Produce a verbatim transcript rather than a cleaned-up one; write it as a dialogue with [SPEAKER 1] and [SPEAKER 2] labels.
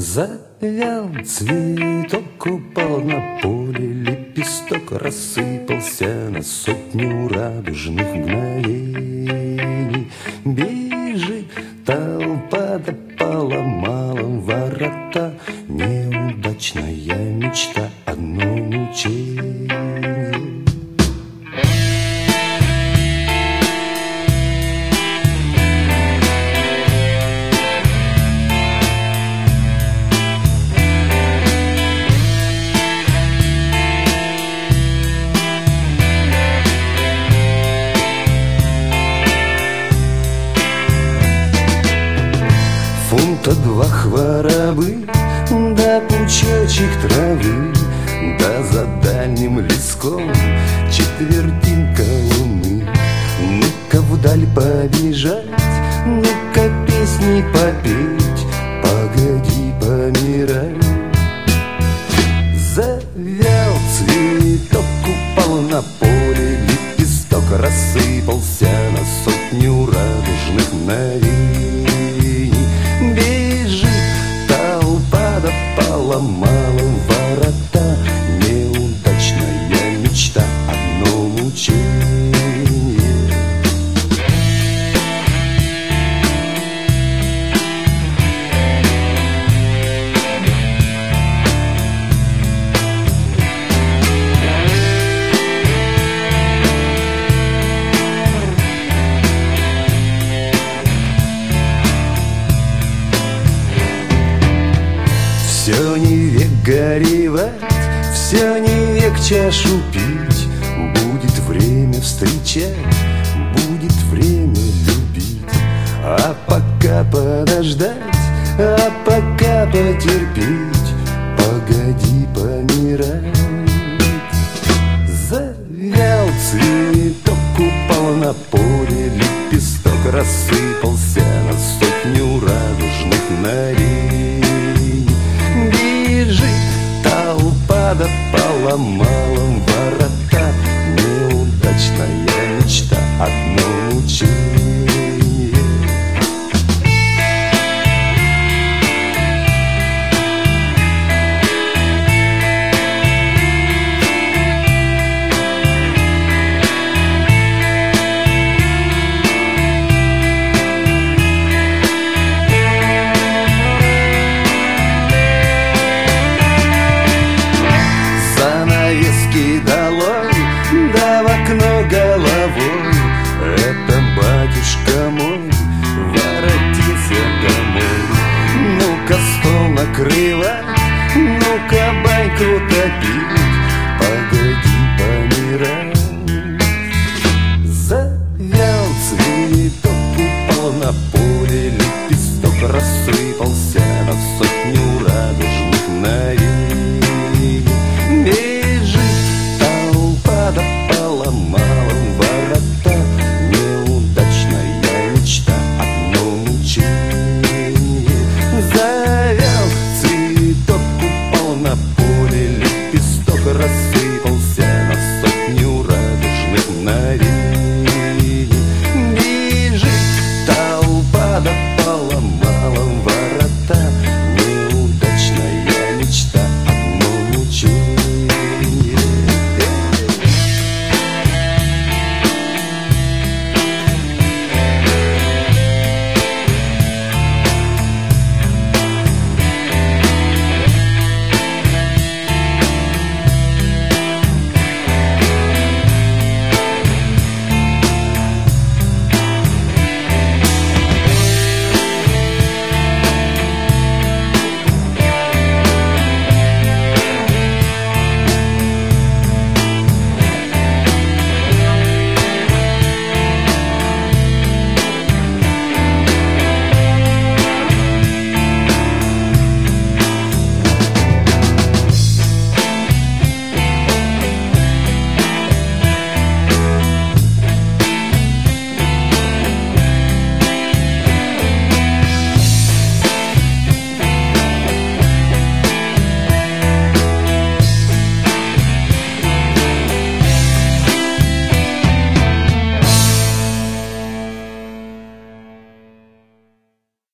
[SPEAKER 1] Завял цветок, упал на поле лепесток, рассыпался на сотню радужных мгновений. Бежит толпа, да поломала ворота, неудачная мечта, одно мучение. Фунта два хворобы, да пучочек травы, да за дальним леском четвертинка луны. Ну-ка вдаль побежать, ну-ка песни попеть, погоди помирать. Завял цветок, упал на поле лепесток, рассыпался на сотню радужных мгновений. Бежит толпа, да поломала ворота, неудачная мечта, одно мучение. Все не век горевать, все не век чашу пить, будет время встречать, будет время любить. А пока подождать, а пока потерпеть, погоди помирать. Завял цветок, упал на поле лепесток, рассыпался на сотню радужных мгновений. Бежит толпа, да поломала ворота, неудачная мечта, одно мучение. Занавески долой, да в окно головой, это батюшка мой воротился домой. Ну-ка стол накрывать, ну-ка баньку топить, погоди помирать. Завял цветок, упал на поле лепесток, рассыпался